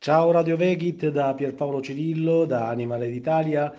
Ciao Radio Vegit da Pierpaolo Cirillo da Animale d'Italia.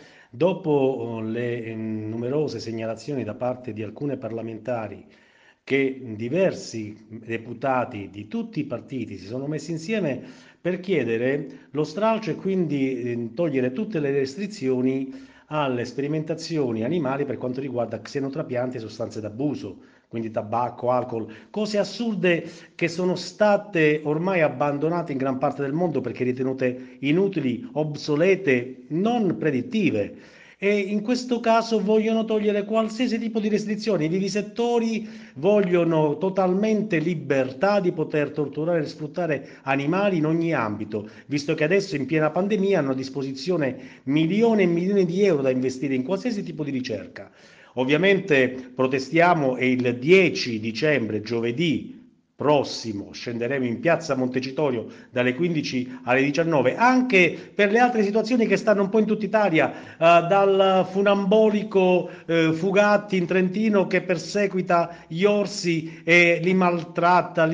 Dopo le numerose segnalazioni da parte di alcune parlamentari che diversi deputati di tutti i partiti si sono messi insieme per chiedere lo stralcio e quindi togliere tutte le restrizioni alle sperimentazioni animali per quanto riguarda xenotrapianti e sostanze d'abuso, quindi tabacco, alcol, cose assurde che sono state ormai abbandonate in gran parte del mondo perché ritenute inutili, obsolete, non predittive. E in questo caso vogliono togliere qualsiasi tipo di restrizioni. I vivisettori vogliono totalmente libertà di poter torturare e sfruttare animali in ogni ambito, visto che adesso in piena pandemia hanno a disposizione milioni e milioni di euro da investire in qualsiasi tipo di ricerca. Ovviamente protestiamo e il 10 dicembre, giovedì prossimo, scenderemo in piazza Montecitorio dalle 15 alle 19, anche per le altre situazioni che stanno un po' in tutta Italia, dal funambolico Fugatti in Trentino che perseguita gli orsi e li maltratta,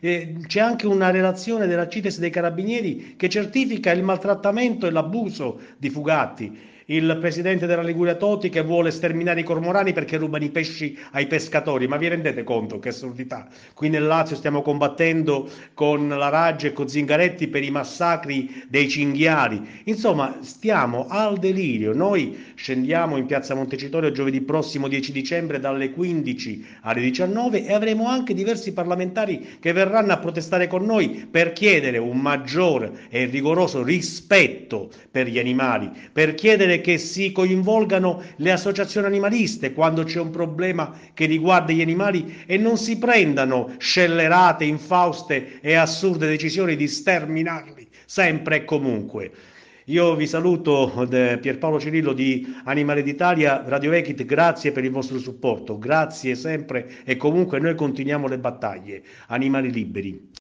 c'è anche una relazione della CITES dei Carabinieri che certifica il maltrattamento e l'abuso di Fugatti. Il presidente della Liguria Toti che vuole sterminare i cormorani perché rubano i pesci ai pescatori. Ma vi rendete conto che assurdità? Qui nel Lazio stiamo combattendo con la Raggi e con Zingaretti per i massacri dei cinghiali. Insomma, stiamo al delirio. Noi scendiamo in piazza Montecitorio giovedì prossimo 10 dicembre dalle 15 alle 19 e avremo anche diversi parlamentari che verranno a protestare con noi per chiedere un maggior e rigoroso rispetto per gli animali, per chiedere che si coinvolgano le associazioni animaliste quando c'è un problema che riguarda gli animali e non si prendano scellerate, infauste e assurde decisioni di sterminarli sempre e comunque. Io vi saluto, Pierpaolo Cirillo di Animale d'Italia, Radio Vecchit, grazie per il vostro supporto, grazie sempre e comunque noi continuiamo le battaglie. Animali liberi.